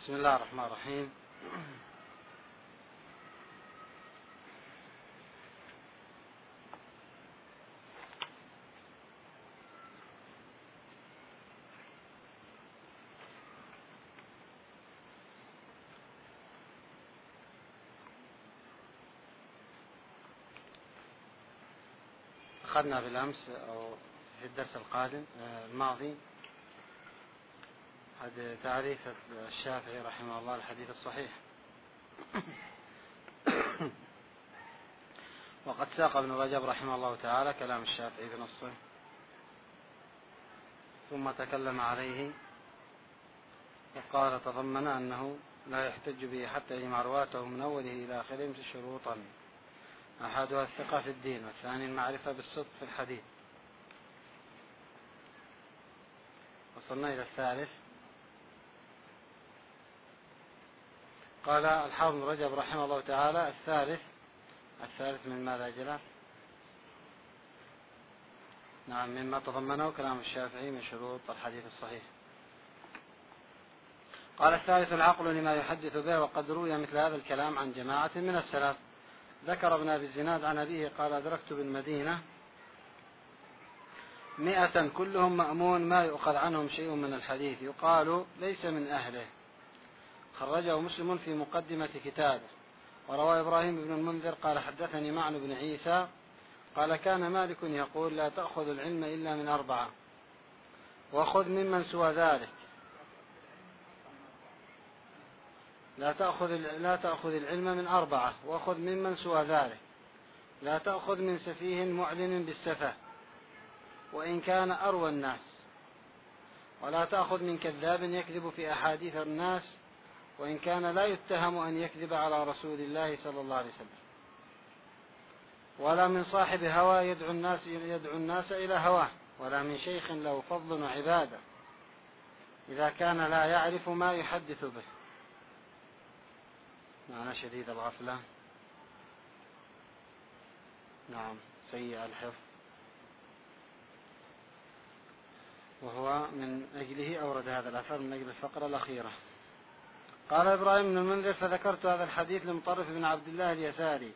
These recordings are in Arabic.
بسم الله الرحمن الرحيم. أخذنا بالأمس أو في الدرس الماضي هذا تعريف الشافعي رحمه الله الحديث الصحيح. وقد ساق ابن رجب رحمه الله تعالى كلام الشافعي بنصه، ثم تكلم عليه وقال تضمن أنه لا يحتج به حتى يجمع رواته من أوله إلى آخره شروطا: أحدها الثقة في الدين، والثاني المعرفة بالصدق في الحديث. وصلنا إلى الثالث. قال الحافظ ابن رجب رحمه الله تعالى: الثالث من ماذا جلال؟ نعم، مما تضمنه كلام الشافعي من شروط الحديث الصحيح. قال الثالث العقل لما يحدث به، وقد روي مثل هذا الكلام عن جماعة من السلف. ذكر ابن أبي الزناد عن أبيه قال: أدركت بالمدينة 100 كلهم مأمون ما يؤخذ عنهم شيء من الحديث، يقال ليس من أهله. خرجه مسلم في مقدمة كتابه. وروى إبراهيم بن المنذر قال: حدثني معن بن عيسى قال: كان مالك يقول: لا تأخذ العلم إلا من 4، وخذ ممن سوى ذلك. لا تأخذ العلم من 4، وخذ ممن سوى ذلك. لا تأخذ من سفيه معلن بالسفه وإن كان أروى الناس، ولا تأخذ من كذاب يكذب في أحاديث الناس وإن كان لا يتهم أن يكذب على رسول الله صلى الله عليه وسلم، ولا من صاحب هوى يدعو الناس إلى هواه، ولا من شيخ له فضل وعبادة إذا كان لا يعرف ما يحدث به. معنى شديد الغفلة، نعم، سيء الحفظ، وهو من أجله أورد هذا الأثر من أجل الفقرة الأخيرة. قال إبراهيم بن المنذر: فذكرت هذا الحديث لمطرف بن عبد الله اليساري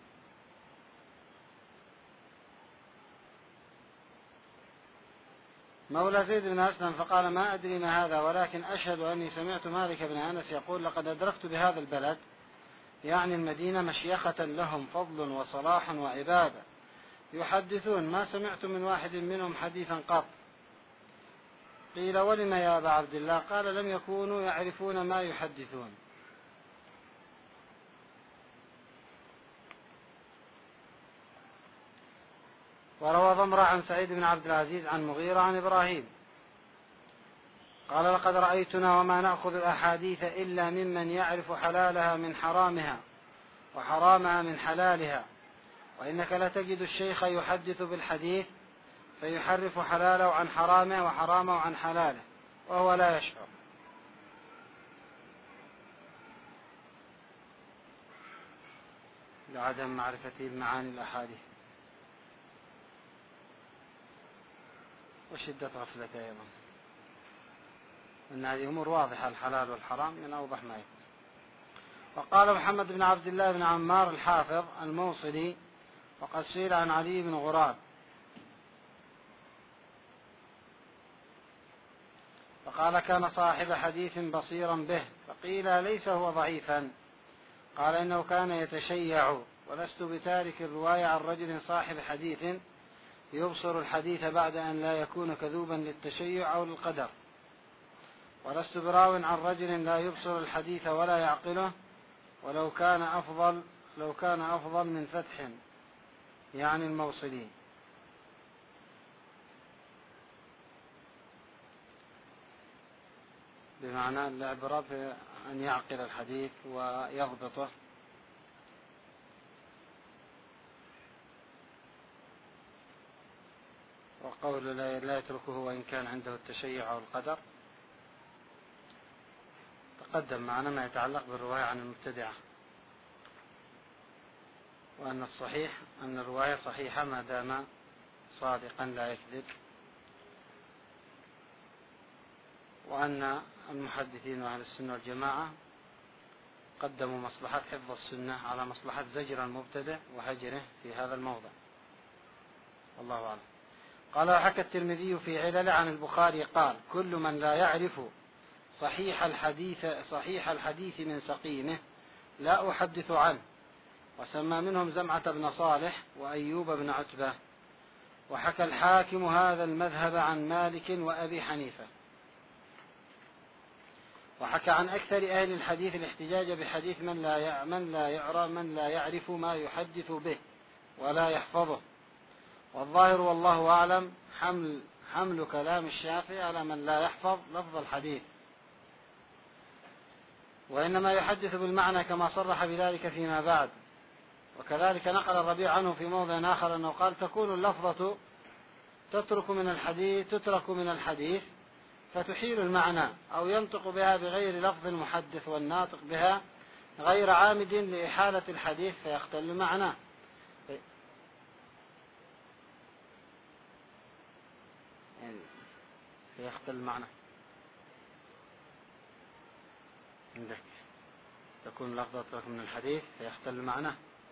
مولى زيد بن أسلم، فقال: ما أدري ما هذا، ولكن أشهد أني سمعت مالك بن أنس يقول: لقد أدركت بهذا البلد، يعني المدينة، مشيخة لهم فضل وصلاح وعبادة، يحدثون ما سمعت من واحد منهم حديثا قط. قيل: ولم يا أبا عبد الله؟ قال: لم يكونوا يعرفون ما يحدثون. وروى ضمرة عن سعيد بن عبد العزيز عن مغيرة عن إبراهيم قال: لقد رأيتنا وما نأخذ الأحاديث إلا ممن يعرف حلالها من حرامها وحرامها من حلالها، وإنك لتجد الشيخ يحدث بالحديث فيحرف حلاله عن حرامه وحرامه عن حلاله وهو لا يشعر. لعدم معرفته بمعاني الأحاديث وشدة غفلته أيضا، أن هذه أمور واضحة، الحلال والحرام من أوضح ما يكون. وقال محمد بن عبد الله بن عمار الحافظ الموصلي: وقد سئل عن علي بن غراب فقال: كان صاحب حديث بصيرا به، فقيل: ليس هو ضعيفا؟ قال: إنه كان يتشيع، ولست بتارك الرواية عن رجل صاحب حديث يبصر الحديث بعد أن لا يكون كذوبا للتشيع أو للقدر، ولست براو عن رجل لا يبصر الحديث ولا يعقله، ولو كان أفضل من فتح، يعني الموصلين. بمعنى العبرة بأن يعقل الحديث ويضبطه. وقول لا يتركه وإن كان عنده التشيع أو القدر تقدم معنا ما يتعلق بالرواية عن المبتدعة، وأن الصحيح أن الرواية صحيحة ما دام صادقا لا يكذب، وأن المحدثين وأهل السنة والجماعة قدموا مصلحة حفظ السنة على مصلحة زجر المبتدع وهجره في هذا الموضع، والله أعلم. قال وحكى الترمذي في علل عن البخاري قال كل من لا يعرف صحيح الحديث من سقيمه لا أحدث عنه، وسمى منهم زمعة بن صالح وأيوب بن عتبة. وحكى الحاكم هذا المذهب عن مالك وأبي حنيفة. وحكى عن أكثر أهل الحديث الاحتجاج بحديث من لا يعرف ما يحدث به ولا يحفظه. والظاهر والله أعلم حمل كلام الشافعي على من لا يحفظ لفظ الحديث، وإنما يحدث بالمعنى كما صرح بذلك فيما بعد. وكذلك نقل الربيع عنه في موضع آخر أنه قال تكون اللفظة تترك من الحديث فتحيل المعنى، أو ينطق بها بغير لفظ المحدث والناطق بها غير عامد لإحالة الحديث فيختل معناه. فيختل المعنى عندك تكون لفظة تترك من الحديث فيختل المعنى.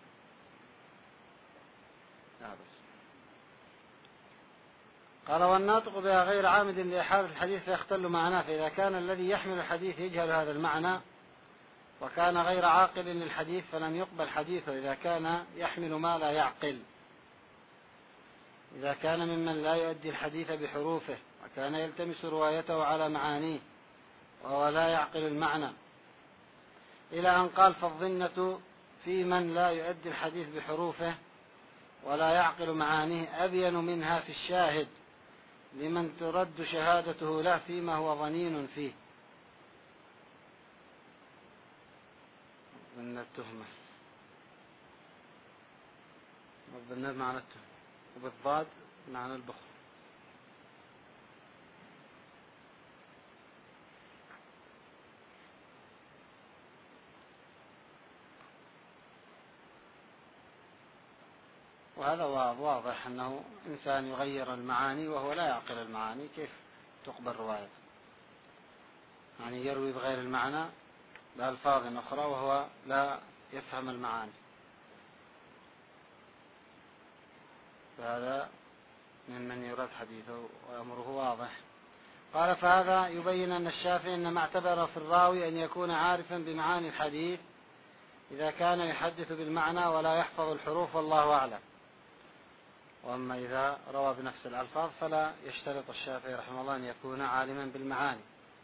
قال والناطق بها غير عامد لإحالة الحديث فيختل معناه. فإذا كان الذي يحمل الحديث يجهل هذا المعنى وكان غير عاقل للحديث فلن يقبل حديثه إذا كان يحمل ما لا يعقل. إذا كان ممن لا يؤدي الحديث بحروفه وكان يلتمس روايته على معانيه وهو لا يعقل المعنى، إلى أن قال فالظنة في من لا يؤدي الحديث بحروفه ولا يعقل معانيه أبين منها في الشاهد لمن ترد شهادته له فيما هو ظنين فيه. من التهمة والظنة معنى التهمة وبالضاد معنى البخل. وهذا واضح أنه إنسان يغير المعاني وهو لا يعقل المعاني، كيف تقبل روايته؟ يعني يروي بغير المعنى بألفاظ أخرى وهو لا يفهم المعاني، فهذا ممن يرد حديثه وأمره واضح. قال فهذا يبين أن الشافعي إنما اعتبر في الراوي أن يكون عارفا بمعاني الحديث إذا كان يحدث بالمعنى ولا يحفظ الحروف، والله أعلم. وأما إذا روى بنفس الألفاظ فلا يشترط الشافعي رحمه الله أن يكون عالما بالمعاني،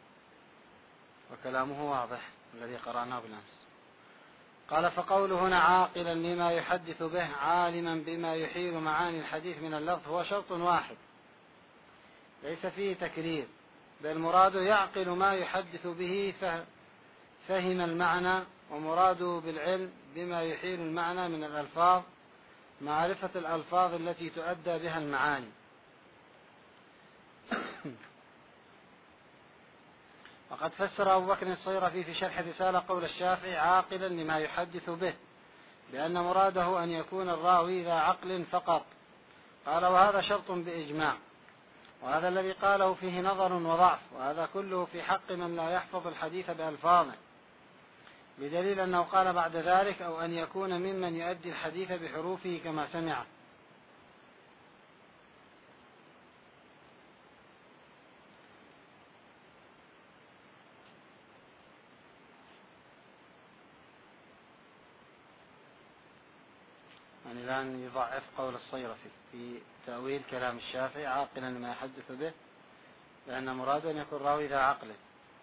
وكلامه واضح الذي قرأناه بالأمس. قال فقوله هنا عاقلا لما يحدث به عالما بما يحيل معاني الحديث من اللفظ هو شرط واحد ليس فيه تكرير، بل مراده يعقل ما يحدث به فهم المعنى، ومراده بالعلم بما يحيل المعنى من الألفاظ معرفة الألفاظ التي تؤدى بها المعاني. وقد فسر أبو بكر الصيرفي في شرح رسالة قول الشافعي عاقلا لما يحدث به بأن مراده أن يكون الراوي ذا عقل فقط. قال وهذا شرط بإجماع، وهذا الذي قاله فيه نظر وضعف، وهذا كله في حق من لا يحفظ الحديث بألفاظه، بدليل أنه قال بعد ذلك أو أن يكون ممن يؤدي الحديث بحروفه كما سمع. يعني الآن يضعف قول الصيرفي في تأويل كلام الشافعي عاقلا لما يحدث به، لأن مراده أن يكون راوي ذا عقل،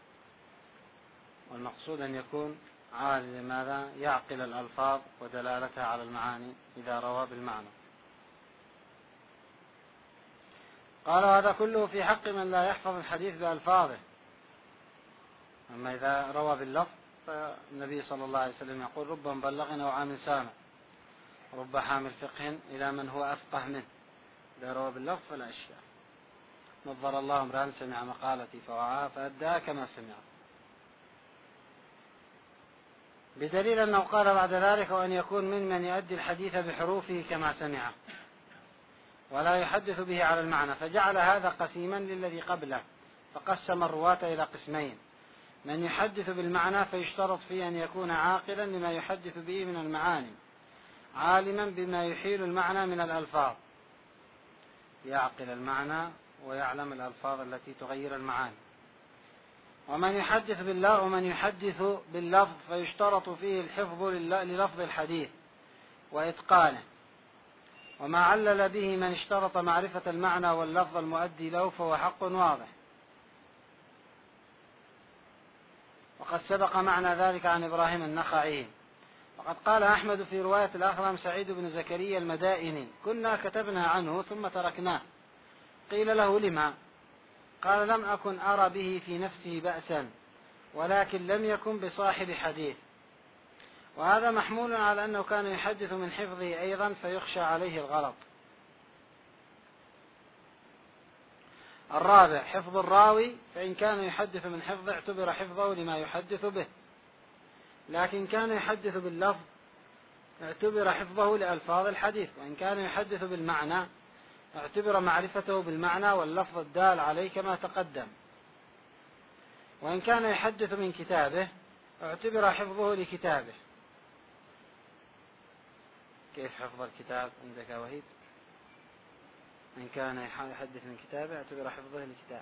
والمقصود أن يكون عالم لماذا يعقل الألفاظ ودلالتها على المعاني إذا روى بالمعنى. قال هذا كله في حق من لا يحفظ الحديث بألفاظه. أما إذا روى باللفظ فالنبي صلى الله عليه وسلم يقول رب مبلغ أو عام سامع، رب حامل فقه إلى من هو أفقه منه. إذا روى باللفظ فلا أشياء. نظر الله امرأ سمع مقالتي فوعاها فأداها كما سمع، بدليل أنه قال بعد ذلك وأن يكون ممن يؤدي الحديث بحروفه كما سمع ولا يحدث به على المعنى، فجعل هذا قسيما للذي قبله، فقسم الرواة إلى قسمين: من يحدث بالمعنى فيشترط فيه أن يكون عاقلا لما يحدث به من المعاني، عالما بما يحيل المعنى من الألفاظ، يعقل المعنى ويعلم الألفاظ التي تغير المعاني. ومن يحدث باللفظ فيشترط فيه الحفظ للفظ الحديث وإتقانه، وما علل به من اشترط معرفة المعنى واللفظ المؤدي له فهو حق واضح. وقد سبق معنى ذلك عن إبراهيم النخعي. وقد قال أحمد في رواية الأخرم سعيد بن زكريا المدائني: كنا كتبنا عنه ثم تركناه. قيل له: لما؟ قال: لم أكن أرى به في نفسه بأسا، ولكن لم يكن بصاحب حديث. وهذا محمول على أنه كان يحدث من حفظه أيضا فيخشى عليه الغلط. الرابع: حفظ الراوي، فإن كان يحدث من حفظه اعتبر حفظه لما يحدث به، لكن كان يحدث باللفظ اعتبر حفظه لألفاظ الحديث، وإن كان يحدث بالمعنى اعتبر معرفته بالمعنى واللفظ الدال عليه كما تقدم، وإن كان يحدث من كتابه اعتبر حفظه لكتابه. كيف حفظ الكتاب عندك يا وهيب؟ إن كان يحدث من كتابه اعتبر حفظه لكتابه،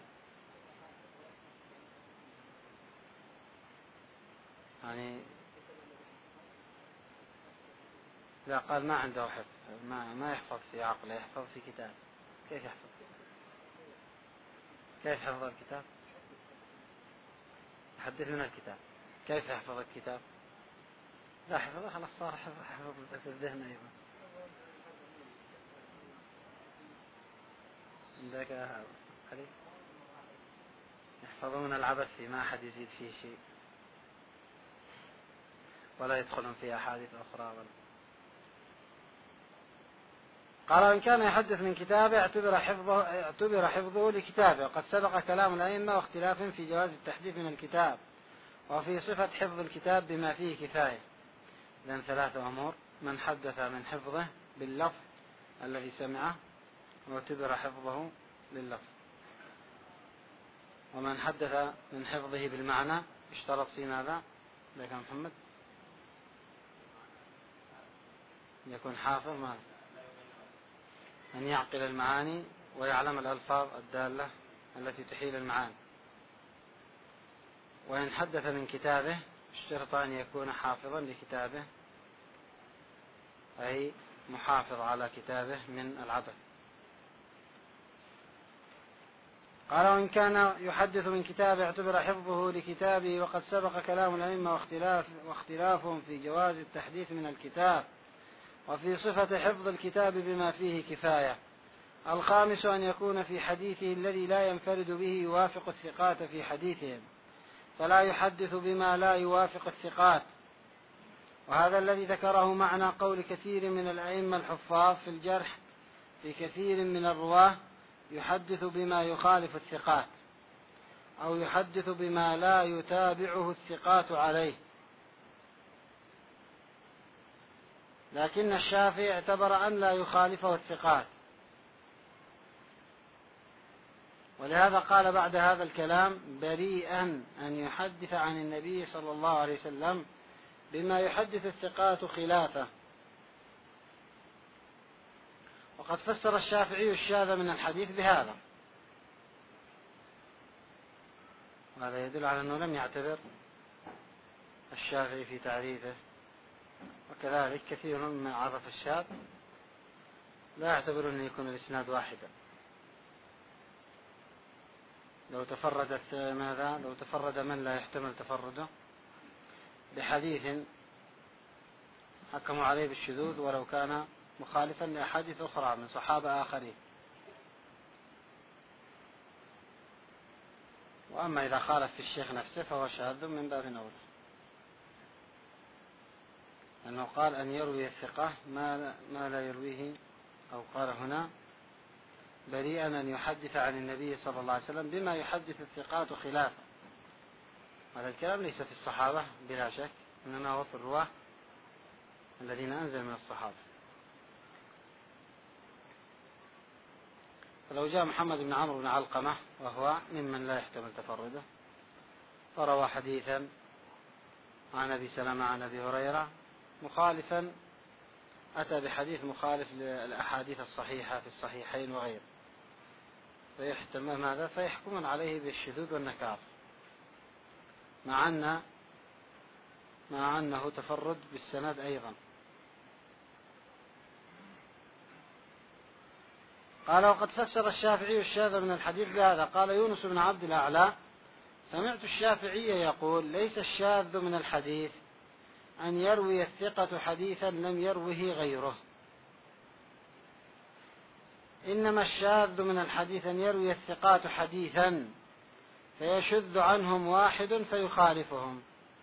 يعني لا، قال ما عنده حفظ، ما يحفظ في عقله، يحفظ في كتاب. كيف يحفظ؟ كيف حفظ الكتاب؟ يحدث من الكتاب، كيف يحفظ الكتاب؟ لا حفظه خلاص، صار حفظ في الذهن أيضا. عندك هذا يحفظون العبث فيه، ما أحد يزيد فيه شيء ولا يدخلون في أحاديث أخرى قال: وإن كان يحدث من كتابه اعتبر حفظه لكتابه. وقد سبق كلام الأئمة واختلاف في جواز التحديث من الكتاب وفي صفة حفظ الكتاب بما فيه كفاية. لأن 3 أمور: من حدث من حفظه باللفظ الذي سمعه واعتبر حفظه لللفظ، ومن حدث من حفظه بالمعنى اشترط في ماذا؟ لك محمد يكون حافظ ماذا؟ أن يعقل المعاني ويعلم الألفاظ الدالة التي تحيل المعاني. وإن حدث من كتابه اشترط أن يكون حافظا لكتابه، أي محافظ على كتابه من العبث. قال: وإن كان يحدث من كتابه اعتبر حفظه لكتابه. وقد سبق كلام الأئمة واختلافهم في جواز التحديث من الكتاب وفي صفة حفظ الكتاب بما فيه كفاية. الخامس: أن يكون في حديثه الذي لا ينفرد به يوافق الثقات في حديثهم، فلا يحدث بما لا يوافق الثقات. وهذا الذي ذكره معنى قول كثير من الأئمة الحفاظ في الجرح في كثير من الرواه: يحدث بما يخالف الثقات، أو يحدث بما لا يتابعه الثقات عليه. لكن الشافعي اعتبر أن لا يخالفه الثقات، ولهذا قال بعد هذا الكلام: بريئا أن يحدث عن النبي صلى الله عليه وسلم بما يحدث الثقات خلافه. وقد فسر الشافعي الشاذ من الحديث بهذا، وهذا يدل على أنه لم يعتبر الشافعي في تعريفه. وكذلك كثير ممن عرف الشاذ لا يعتبر أن يكون الإسناد واحدا. لو تفرد من لا يحتمل تفرده بحديث حكموا عليه بالشذوذ ولو كان مخالفا لأحاديث أخرى من صحابة آخرين. وأما إذا خالف في الشيخ نفسه فهو شاذ من باب أولى، لأنه قال أن يروي الثقة ما لا يرويه، أو قال هنا: بريئا أن يحدث عن النبي صلى الله عليه وسلم بما يحدث الثقات خلافه. هذا الكلام ليس في الصحابة بلا شك، إنما هو في الرواة الذين أنزل من الصحابة. فلو جاء محمد بن عمرو بن علقمة وهو ممن لا يحتمل تفرده وروى حديثا عن أبي سلمة عن أبي هريرة مخالفا، أتى بحديث مخالف للأحاديث الصحيحة في الصحيحين وغيره، فيحكمون عليه بالشذوذ والنكار، مع أنه تفرد بالسند أيضا. قال: وقد فسر الشافعي الشاذ من الحديث بهذا. قال يونس بن عبد الأعلى: سمعت الشافعي يقول: ليس الشاذ من الحديث أن يروي الثقة حديثا لم يروه غيره، إنما الشاذ من الحديث أن يروي الثقات حديثا فيشذ عنهم واحد فيخالفهم،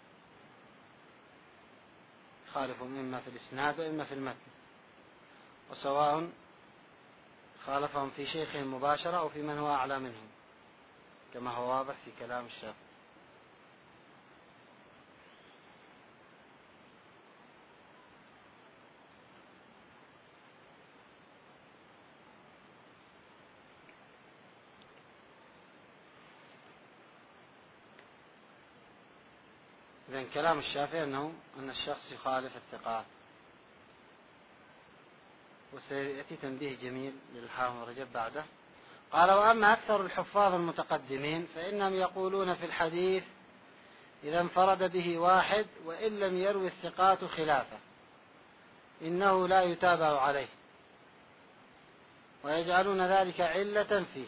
يخالفهم إما في الإسناد وإما في المتن، وسواء خالفهم في شيخهم مباشرة أو في من هو أعلى منهم، كما هو واضح في كلام الشافعي. إذن كلام الشافعي أن الشخص يخالف الثقات. وسيأتي تنبيه جميل للحافظ رجب بعده. قال: وأما أكثر الحفاظ المتقدمين فإنهم يقولون في الحديث إذا انفرد به واحد وإن لم يروي الثقات خلافه إنه لا يتابع عليه، ويجعلون ذلك علة فيه،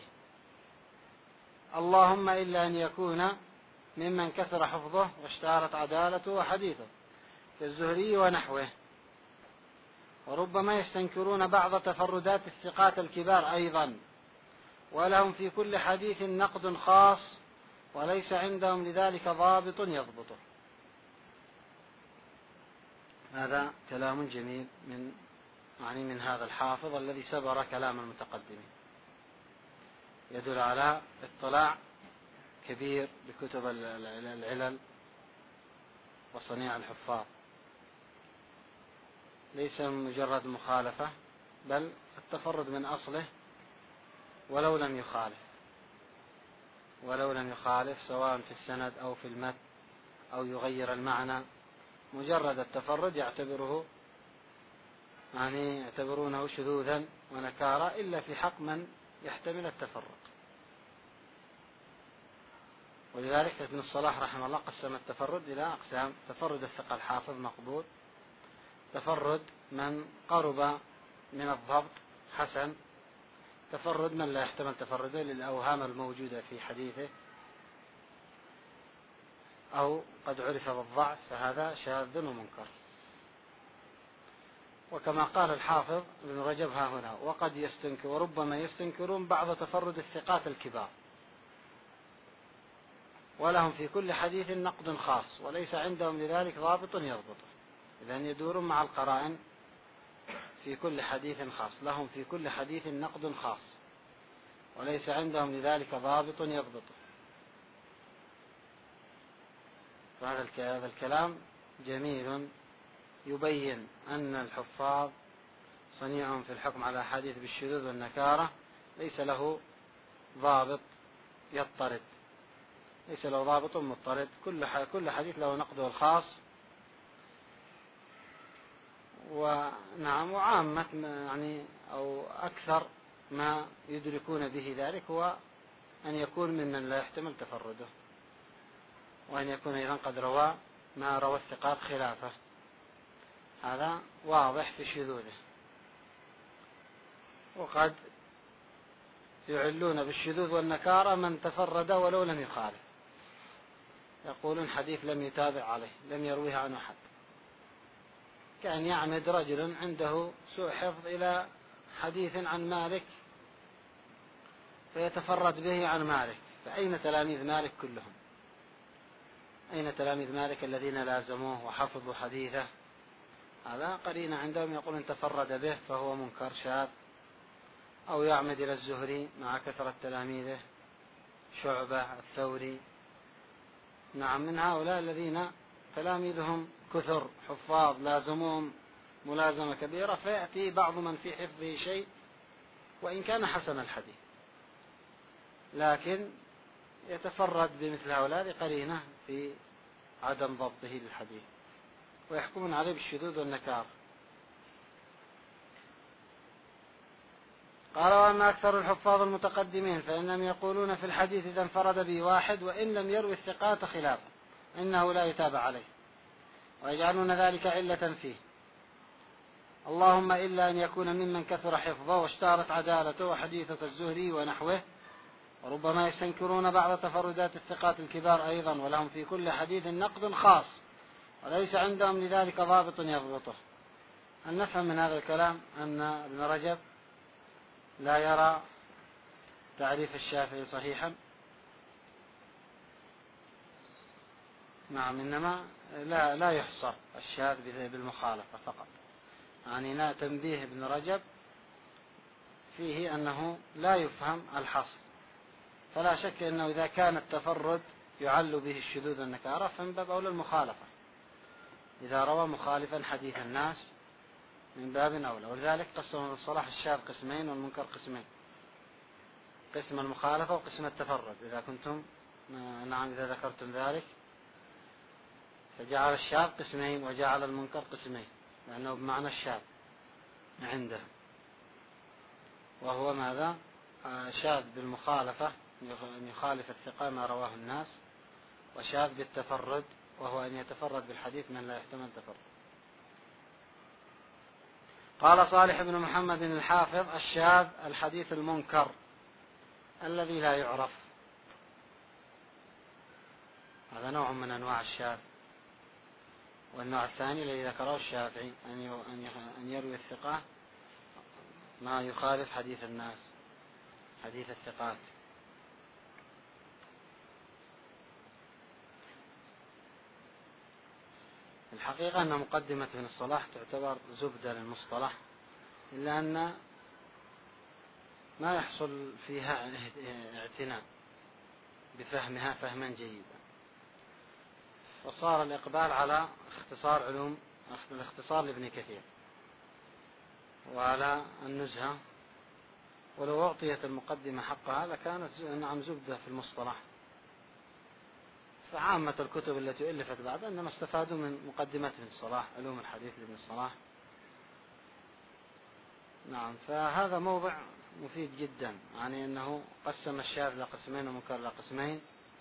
اللهم إلا أن يكون ممن كثر حفظه واشتهرت عدالته وحديثه كالزهري ونحوه. وربما يستنكرون بعض تفردات الثقات الكبار أيضا، ولهم في كل حديث نقد خاص وليس عندهم لذلك ضابط يضبطه. هذا كلام جميل من هذا الحافظ الذي سبر كلام المتقدمين، يدل على اطلاع كبير بكتب العلل وصنيع الحفاظ، ليس مجرد مخالفة بل التفرد من أصله ولو لم يخالف سواء في السند أو في المتن أو يغير المعنى، مجرد التفرد يعتبرونه شذوذا ونكارا إلا في حق من يحتمل التفرد. ولذلك ابن الصلاح رحمه الله قسم التفرد إلى أقسام: تفرد الثقة الحافظ مقبول، تفرد من قرب من الضبط حسن، تفرد من لا يحتمل تفرده للأوهام الموجودة في حديثه أو قد عرف بالضعف فهذا شاذ ومنكر. وكما قال الحافظ ابن رجب ها هنا: وقد يستنكر وربما يستنكرون بعض تفرد الثقات الكبار، ولهم في كل حديث نقد خاص وليس عندهم لذلك ضابط يضبطه. إذن يدورون مع القرائن في كل حديث خاص، لهم في كل حديث نقد خاص وليس عندهم لذلك ضابط يضبطه. فهذا الكلام جميل يبين أن الحفاظ صنيعهم في الحكم على حديث بالشذوذ والنكارة ليس له ضابط يضطرد، ليس له ضابط مضطرد، كل حديث له نقده الخاص. وعامة أو أكثر ما يدركون به ذلك هو أن يكون ممن لا يحتمل تفرده، وأن يكون أيضا قد روى ما روى الثقات خلافه، هذا واضح في شذوذه. وقد يعلون بالشذوذ والنكارة من تفرد ولو لم يخالف، يقولون حديث لم يتابع عليه، لم يرويه عن أحد، كأن يعمد رجل عنده سوء حفظ إلى حديث عن مالك فيتفرد به عن مالك، فأين تلاميذ مالك كلهم؟ أين تلاميذ مالك الذين لازموه وحفظوا حديثه؟ هذا قرينة عندهم، يقولون تفرد به فهو منكر شاذ. أو يعمد إلى الزهري مع كثرة تلاميذه، شعبة، الثوري، من هؤلاء الذين تلاميذهم كثر حفاظ لازموهم ملازمة كبيرة، فيأتي بعض من في حفظه شيء وإن كان حسن الحديث، لكن يتفرد بمثل هؤلاء قرينة في عدم ضبطه للحديث، ويحكمون عليه بالشذوذ والنكار. قال: وأما أكثر الحفاظ المتقدمين فإنهم يقولون في الحديث إذا انفرد به واحد وإن لم يروي الثقات خلافه إنه لا يتابع عليه، ويجعلون ذلك علة فيه، اللهم إلا أن يكون ممن كثر حفظه واشتهرت عدالته وحديثة الزهري ونحوه. وربما يستنكرون بعض تفردات الثقات الكبار أيضا، ولهم في كل حديث نقد خاص وليس عندهم لذلك ضابط يضبطه. هل نفهم من هذا الكلام أن ابن رجب لا يرى تعريف الشافعي صحيحا؟ نعم، إنما لا يحصر الشاذ بالمخالفة فقط، يعني لا تنبيه ابن رجب فيه أنه لا يفهم الحصر. فلا شك أنه إذا كان التفرد يعل به الشذوذ والنكارة فمن باب أولى المخالفة، إذا روى مخالفا حديث الناس من باب أولى. ولذلك قسم الصلاح الشاذ قسمين والمنكر قسمين، قسم المخالفة وقسم التفرد. إذا كنتم إذا ذكرتم ذلك، فجعل الشاذ قسمين وجعل المنكر قسمين، لأنه بمعنى الشاذ عنده، وهو ماذا؟ شاذ بالمخالفة أن يخالف الثقة ما رواه الناس، وشاذ بالتفرد وهو أن يتفرد بالحديث من لا يحتمل تفرد. قال صالح بن محمد الحافظ: الشاذ الحديث المنكر الذي لا يعرف، هذا نوع من أنواع الشاذ. والنوع الثاني الذي ذكره الشافعي أن يروي الثقة ما يخالف حديث الناس، حديث الثقات. الحقيقة أن مقدمة ابن الصلاح تعتبر زبدة للمصطلح، إلا أن ما يحصل فيها اعتناء بفهمها فهما جيدا، وصار الإقبال على الاختصار لابن كثير وعلى النزهة. ولو أعطيت المقدمة حقها لكانت زبدة في المصطلح. فعامة الكتب التي ألفت بعد إنما استفادوا من مقدمة ابن الصلاح، علوم الحديث لابن الصلاح. نعم، فهذا موضع مفيد جدا، يعني أنه قسم الشاذ لقسمين ومنكر لقسمين،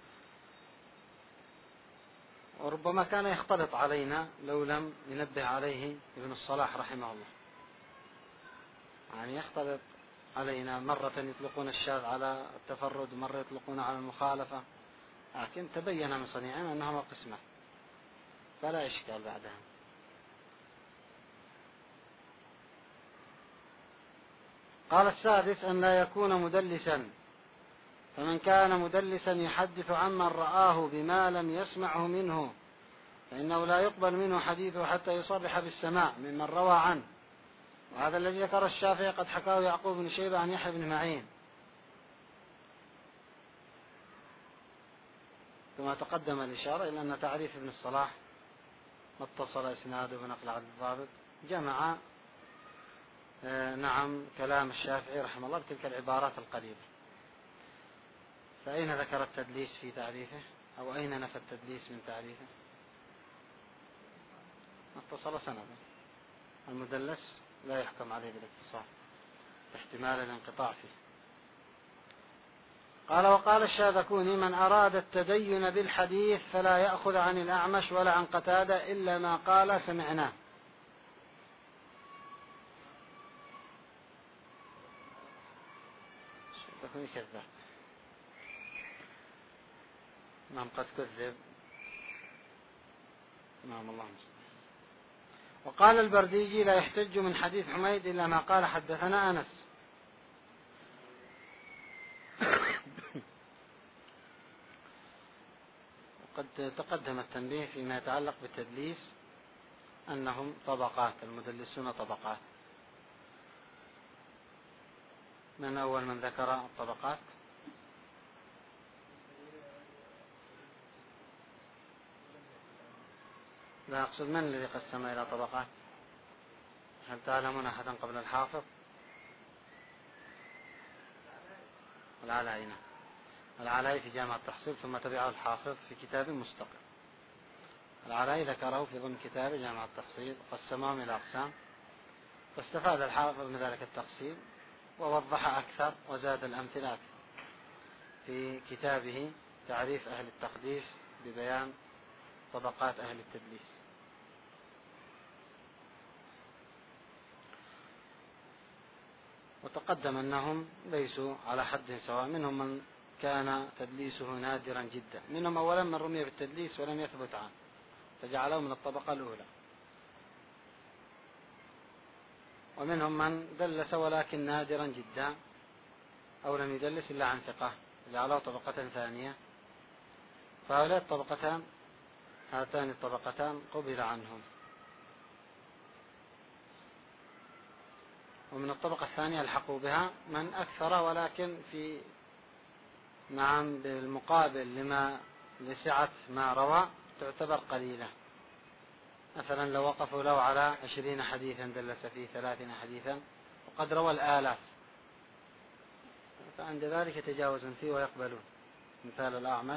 وربما كان يختلط علينا لو لم ينبه عليه ابن الصلاح رحمه الله. يعني يختلط علينا، مرة يطلقون الشاذ على التفرد ومرة يطلقون على المخالفة، لكن تبين من صنيعهم أنهما قسمان، فلا إشكال بعدها. قال: السادس أن لا يكون مدلسا، فمن كان مدلسا يحدث عمن رآه بما لم يسمعه منه فإنه لا يقبل منه حديثه حتى يصرح بالسماع ممن روى عنه. وهذا الذي ذكر الشافعي قد حكاه يعقوب بن شيبة عن يحيى بن معين، كما تقدم الإشارة إلى أن تعريف ابن الصلاح ما اتصل إسناده بنقل عن الضابط جمع كلام الشافعي رحمه الله بتلك العبارات القريبة. فأين ذكر التدليس في تعريفه، أو أين نفى التدليس من تعريفه؟ ما اتصل سندا. المدلس لا يحكم عليه بالاتصال، احتمال الانقطاع فيه. قال: وقال الشاذكوني: من أراد التدين بالحديث فلا يأخذ عن الأعمش ولا عن قتادة إلا ما قال سمعناه. الشاذكوني كذاب، نعم قد كذب، نعم الله مسلم. وقال البرديجي: لا يحتج من حديث حميد إلا ما قال حدثنا أنس. وقد تقدم التنبيه فيما يتعلق بالتدليس أنهم طبقات، المدلسون طبقات. من أول من ذكر الطبقات؟ لا أقصد من الذي قسم إلى طبقات؟ هل تعلمون أحدا قبل الحافظ؟ العلائنة. العلاء في جامع التحصيل، ثم تبعه الحافظ في كتاب مستقل. العلاء ذكره في ضمن كتاب جامع التحصيل، قسمهم إلى أقسام، واستفاد الحافظ من ذلك التقسيم ووضح أكثر وزاد الأمثلة أكثر في كتابه تعريف أهل التقديس ببيان طبقات أهل التدليس. وتقدم أنهم ليسوا على حد سواء، منهم من كان تدليسه نادرا جدا، منهم أولا من رمي بالتدليس ولم يثبت عنه فجعله من الطبقة الأولى، ومنهم من دلس ولكن نادرا جدا أو لم يدلس إلا عن ثقة جعله طبقة ثانية. فهؤلاء الطبقتان، هاتان الطبقتان قبل عنهم. ومن الطبقة الثانية الحقوا بها من أكثر ولكن في بالمقابل لسعة ما روى تعتبر قليلة. مثلا لو وقفوا له على 20 حديثا دلس فيه 30 حديثا وقد روى الآلاف، فعند ذلك يتجاوزون فيه ويقبلون، مثال الأعمش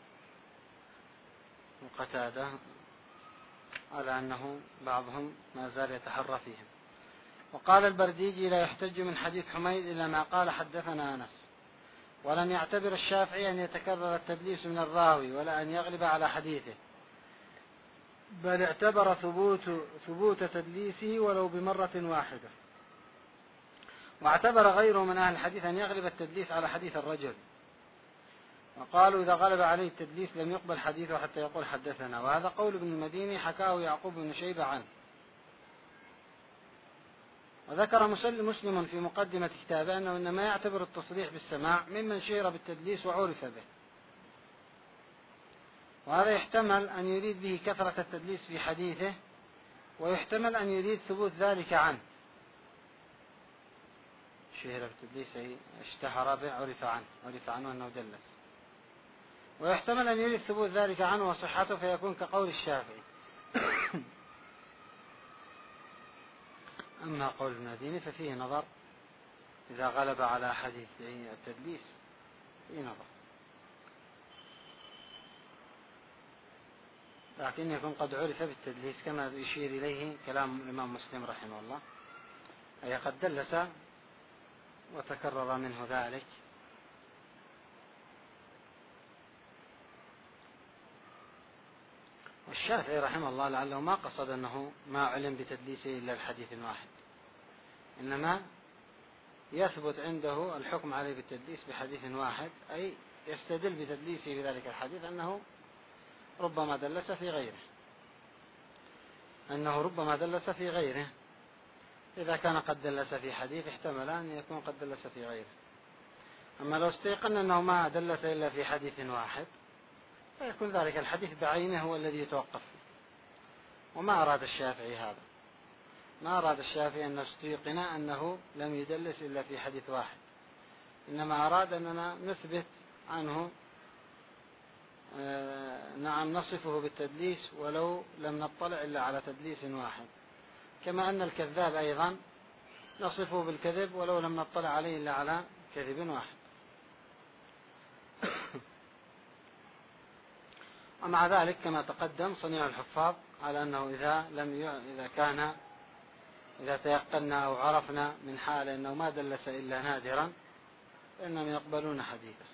وقتادة، على أنه بعضهم ما زال يتحرى فيهم. وقال البرديجي: لا يحتج من حديث حميد إلا ما قال حدثنا أنس. ولم يعتبر الشافعي أن يتكرر التدليس من الراوي ولا أن يغلب على حديثه، بل اعتبر ثبوت تدليسه ولو بمرة واحدة. واعتبر غيره من أهل الحديث أن يغلب التدليس على حديث الرجل، وقالوا إذا غلب عليه التدليس لم يقبل حديثه حتى يقول حدثنا. وهذا قول ابن المديني حكاه يعقوب بن شيبة عنه. وذكر مسلم في مقدمة كتابه أنه إنما يعتبر التصريح بالسماع ممن شهر بالتدليس وعرف به، وهذا يحتمل أن يريد به كثرة التدليس في حديثه، ويحتمل أن يريد ثبوت ذلك عنه. شهر بالتدليس أي اشتهر به، عرف عنه أنه دلس. ويحتمل أن يريد ثبوت ذلك عنه وصحته، فيكون كقول الشافعي. أما قول ابن المديني ففيه نظر، إذا غلب على حديث التدليس فيه نظر، لكن يكون قد عرف بالتدليس كما يشير إليه كلام الإمام مسلم رحمه الله، أي قد دلس وتكرر منه ذلك. والشافعي رحمه الله لعله ما قصد أنه ما علم بتدليسه إلا الحديث واحد، إنما يثبت عنده الحكم عليه بالتدليس بحديث واحد، أي يستدل بتدليسه بذلك الحديث أنه ربما دلس في غيره، إذا كان قد دلس في حديث احتمل أن يكون قد دلس في غيره. أما لو استيقن أنه ما دلس إلا في حديث واحد فيكون ذلك الحديث بعينه هو الذي يتوقف فيه. وما أراد الشافعي هذا، ما أراد الشافعي أن نستيقن أنه لم يدلس إلا في حديث واحد، إنما أراد أننا نثبت عنه نصفه بالتدليس ولو لم نطلع إلا على تدليس واحد، كما أن الكذاب أيضا نصفه بالكذب ولو لم نطلع عليه إلا على كذب واحد. ومع ذلك كما تقدم صنيع الحفاظ على أنه إذا تيقنا أو عرفنا من حاله أنه ما دلس إلا نادرا فإنهم يقبلون حديثه.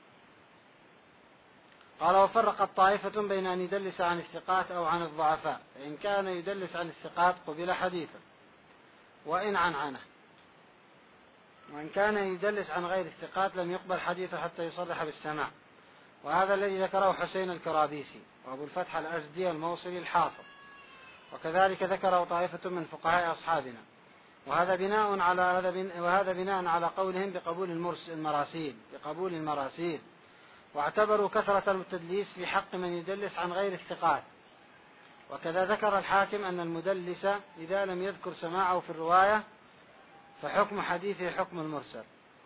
قال: وفرقت طائفة بين أن يدلس عن الثقات أو عن الضعفاء، فإن كان يدلس عن الثقات قبل حديثه وإن عنه، وإن كان يدلس عن غير الثقات لم يقبل حديثه حتى يصرح بالسماع. وهذا الذي ذكره حسين الكرابيسي وأبو الفتح الأزدي الموصلي الحافظ، وكذلك ذكره طائفة من فقهاء أصحابنا، وهذا بناء على قولهم بقبول المراسيل، واعتبروا كثرة التدليس في حق من يدلس عن غير الثقات. وكذا ذكر الحاكم أن المدلس إذا لم يذكر سماعه في الرواية فحكم حديثه حكم المرسل.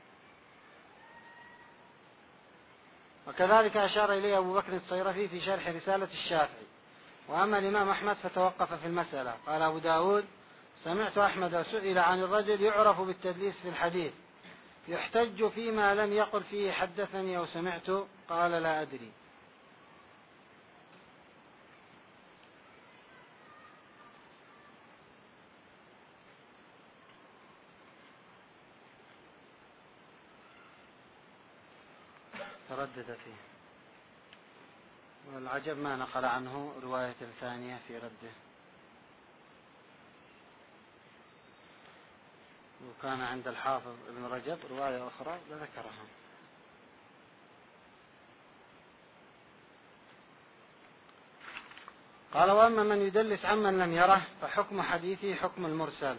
وكذلك أشار إليه أبو بكر الصيرفي في شرح رسالة الشافعي. وأما الإمام أحمد فتوقف في المسألة. قال أبو داود: سمعت أحمد سئل عن الرجل يعرف بالتدليس في الحديث يحتج فيما لم يقل فيه حدثني أو سمعت، قال لا أدري. تردد فيه، والعجب ما نقل عنه رواية ثانية في رده، وكان عند الحافظ ابن رجب رواية أخرى لذكرها. قال: وأما من يدلس عمن لم يره فحكم حديثه حكم المرسل.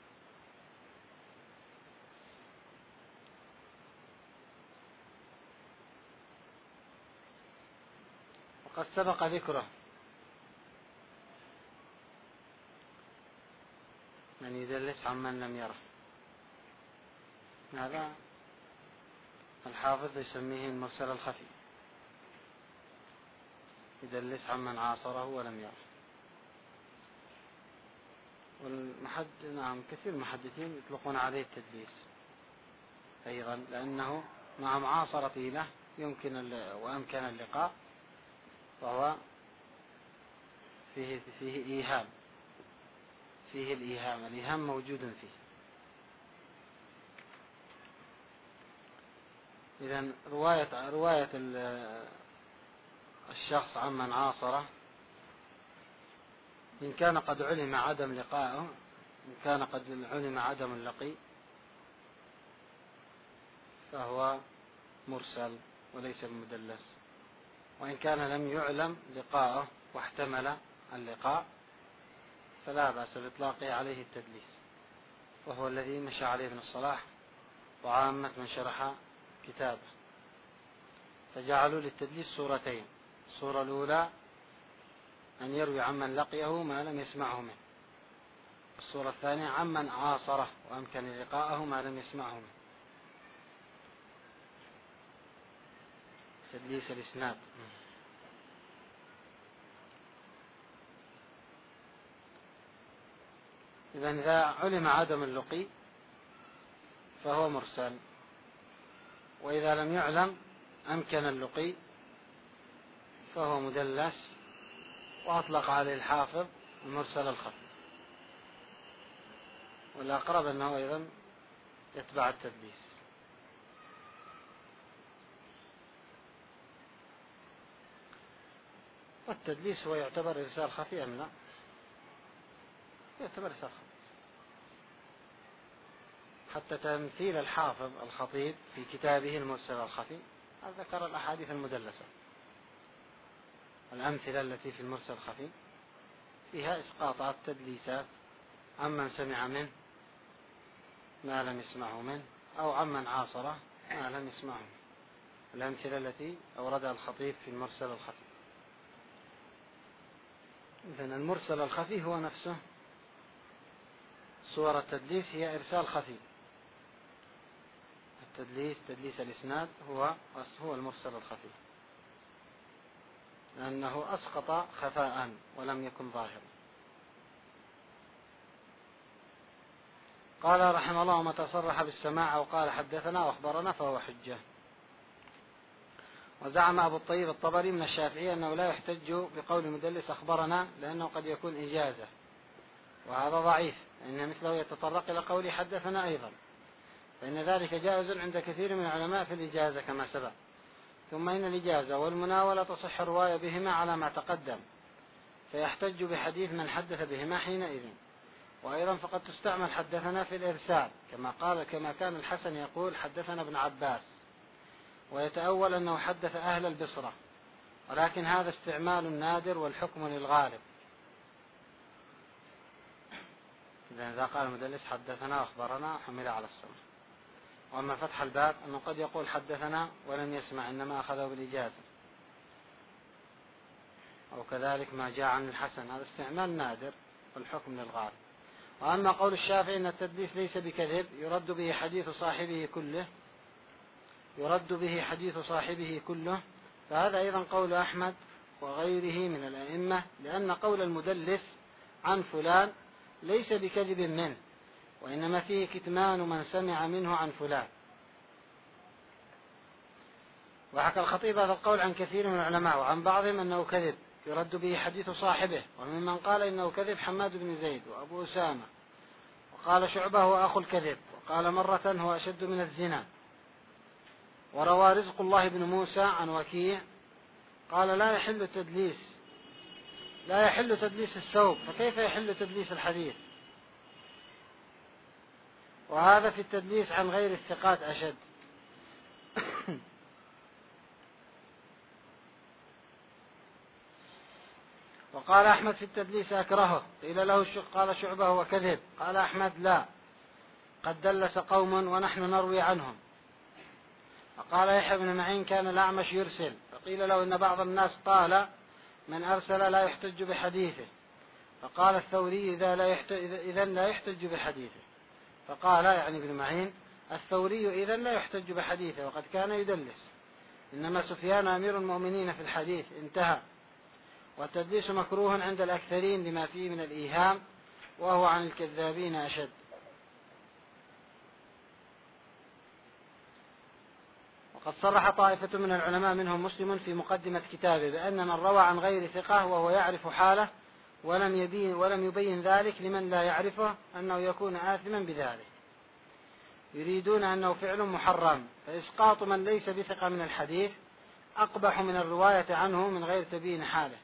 وقد سبق ذكره. من يدلس عمن لم يره، هذا الحافظ يسميه المرسل الخفي، يدلس عمن عاصره ولم يره. نعم، كثير المحدثين يطلقون عليه التدليس أيضا، لأنه مع معاصرته له وأمكن اللقاء، فهو فيه إيهام، فيه الإيهام موجود فيه. إذن رواية الشخص عمن عاصره، إن كان قد علم عدم لقائه، إن كان قد علم عدم اللقي، فهو مرسل وليس بمدلس. وإن كان لم يعلم لقائه واحتمل اللقاء، فلا بأس بإطلاقه عليه التدليس، وهو الذي مشى عليه ابن الصلاح وعامة من شرح كتابه. فجعلوا للتدليس صورتين: الصورة الأولى أن يروي عمن لقيه ما لم يسمعه منه، الصورة الثانية عمن عاصره وأمكن لقاءه ما لم يسمعه منه، تدليس الإسناد. إذن إذا علم عدم اللقي فهو مرسل، وإذا لم يعلم أمكن اللقي فهو مدلس، وأطلق عليه الحافظ المرسل الخفي، والأقرب أنه أيضا يتبع التدليس. والتدليس هو يعتبر إرسال خفي أم لا؟ يعتبر إرسال خفي، حتى تمثيل الحافظ الخطيب في كتابه المرسل الخفي ذكر الأحاديث المدلسة، الأمثلة التي في المرسل الخفي فيها إسقاطات تدليسات عمن سمع منه ما لم يسمعه منه، أو عمن عاصره ما لم يسمعه منه، الأمثلة التي أوردها الخطيب في المرسل الخفي. إذن المرسل الخفي هو نفسه صور التدليس، هي إرسال خفي. تدليس الإسناد هو المرسل الخفي، لأنه أسقط خفاء ولم يكن ظاهرا. قال رحمه الله: متى صرح بالسماع أو قال حدثنا وأخبرنا فهو حجة. وزعم أبو الطيب الطبري من الشافعية أنه لا يحتج بقول المدلس أخبرنا، لأنه قد يكون إجازة، وهذا ضعيف، إن مثله يتطرق إلى قول حدثنا أيضا، فإن ذلك جائز عند كثير من العلماء في الإجازة كما سبق. ثم إن الإجازة والمناولة تصح الرواية بهما على ما تقدم، فيحتج بحديث من حدث بهما حينئذ. وأيضا فقد تستعمل حدثنا في الإرسال، كما كان الحسن يقول حدثنا ابن عباس، ويتأول أنه حدث أهل البصرة، ولكن هذا استعمال نادر والحكم للغالب. إذا قال المدلس حدثنا وأخبرنا حمل على السمع. وأما فتح الباب أنه قد يقول حدثنا ولم يسمع، إنما أخذه بالإجازة، أو كذلك ما جاء عن الحسن، هذا استعمال نادر والحكم للغالب. وأما قول الشافعي أن التدليس ليس بكذب يرد به حديث صاحبه كله، فهذا أيضا قول أحمد وغيره من الأئمة، لأن قول المدلس عن فلان ليس بكذب منه، وإنما فيه كتمان من سمع منه عن فلان، وحكى الخطيب هذا القول عن كثير من العلماء، وعن بعضهم أنه كذب يرد به حديث صاحبه، وممن قال إنه كذب حماد بن زيد وأبو أسامة، وقال شعبة هو أخو الكذب، وقال مرة هو أشد من الزنا. وروى رزق الله بن موسى عن وكيع قال لا يحل تدليس الثوب، فكيف يحل تدليس الحديث؟ وهذا في التدليس عن غير الثقات أشد. وقال أحمد في التدليس أكرهه، قيل له قال شعبة هو كذب، قال أحمد لا، قد دلس قوم ونحن نروي عنهم. وقال يحيى بن معين كان الأعمش يرسل، فقيل له إن بعض الناس قال من أرسل لا يحتج بحديثه، فقال الثوري إذن لا يحتج بحديثه، فقال يعني ابن معين الثوري إذن لا يحتج بحديثه وقد كان يدلس، إنما سفيان أمير المؤمنين في الحديث، انتهى. والتدليس مكروه عند الأكثرين لما فيه من الإيهام، وهو عن الكذابين أشد. وقد صرح طائفة من العلماء منهم مسلم في مقدمة كتابه بأن من روى عن غير ثقة وهو يعرف حاله ولم يبين ذلك لمن لا يعرفه أنه يكون آثما بذلك، يريدون أنه فعل محرم، فإسقاط من ليس بثقة من الحديث أقبح من الرواية عنه من غير تبيين حاله.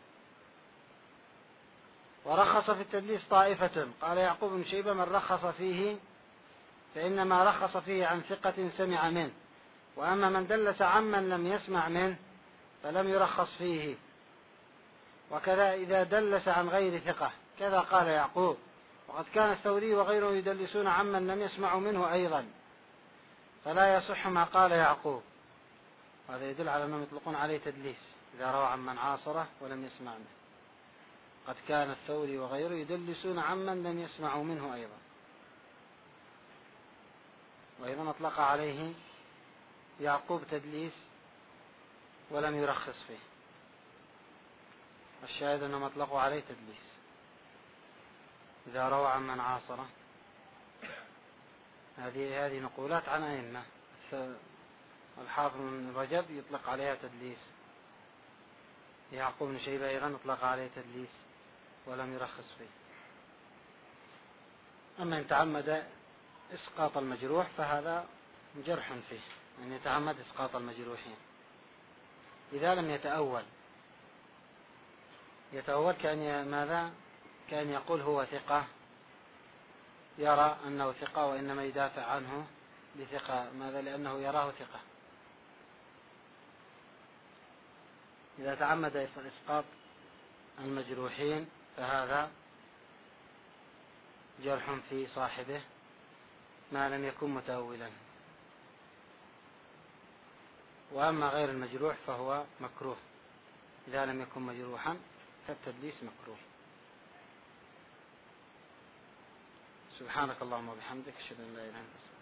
ورخص في التدليس طائفة، قال يعقوب بن شيبة من رخص فيه فإنما رخص فيه عن ثقة سمع منه، وأما من دلس عمن لم يسمع منه فلم يرخص فيه، وكذا إذا دلس عن غير ثقة، كذا قال يعقوب. وقد كان الثوري وغيره يدلسون عمن لم يسمعوا منه أيضا، فلا يصح ما قال يعقوب. هذا يدل على أنهم يطلقون عليه تدليس إذا روى عمن عاصره ولم يسمع منه. قد كان الثوري وغيره يدلسون عمن لم يسمعوا منه أيضا، وأيضا أطلق عليه يعقوب تدليس ولم يرخص فيه، الشاهد أنهم أطلقوا عليه تدليس إذا روى عمن عاصره. هذه نقولات عن أئمة، الحافظ بن رجب يطلق عليها تدليس، يعقوب بن شيبة أيضا أطلق عليه تدليس ولم يرخص فيه. أما إن تعمد إسقاط المجروح فهذا جرح فيه، أن يتعمد إسقاط المجروحين. إذا لم يتأول كان يقول هو ثقة، يرى أنه ثقة وإنما يدافع عنه بثقة، لأنه يراه ثقة. إذا تعمد إسقاط المجروحين فهذا جرح في صاحبه ما لم يكن متأولا. وأما غير المجروح فهو مكروه، إذا لم يكن مجروحا فالتدليس مكروه. سبحانك اللهم وبحمدك، أشهد أن لا إله إلا أنت.